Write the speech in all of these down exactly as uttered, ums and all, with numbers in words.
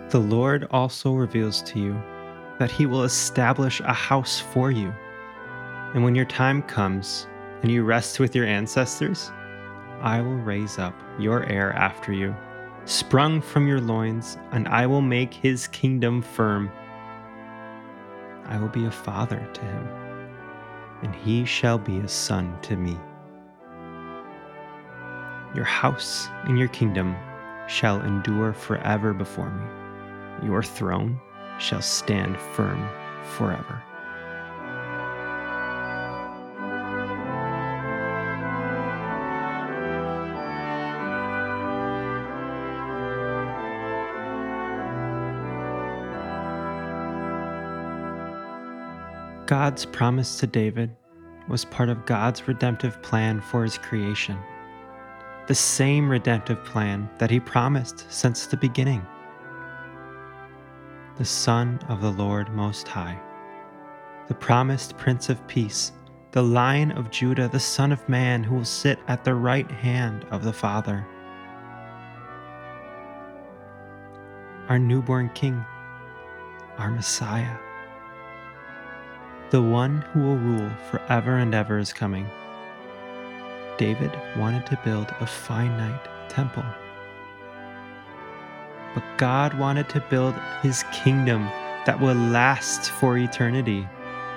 The Lord also reveals to you that he will establish a house for you. And when your time comes and you rest with your ancestors, I will raise up your heir after you, sprung from your loins, and I will make his kingdom firm. I will be a father to him, and he shall be a son to me. Your house and your kingdom shall endure forever before me. Your throne shall stand firm forever. God's promise to David was part of God's redemptive plan for his creation, the same redemptive plan that he promised since the beginning. The Son of the Lord Most High, the promised Prince of Peace, the Lion of Judah, the Son of Man who will sit at the right hand of the Father. Our newborn King, our Messiah, the one who will rule forever and ever is coming. David wanted to build a finite temple, but God wanted to build his kingdom that will last for eternity.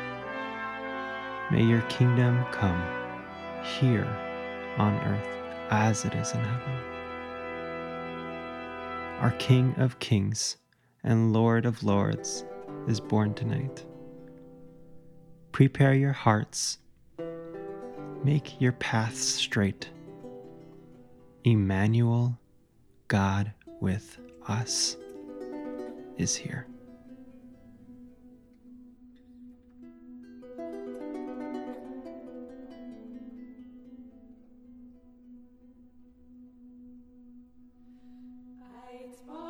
May your kingdom come here on earth as it is in heaven. Our King of Kings and Lord of Lords is born tonight. Prepare your hearts. Make your paths straight. Emmanuel, God with us, is here. It's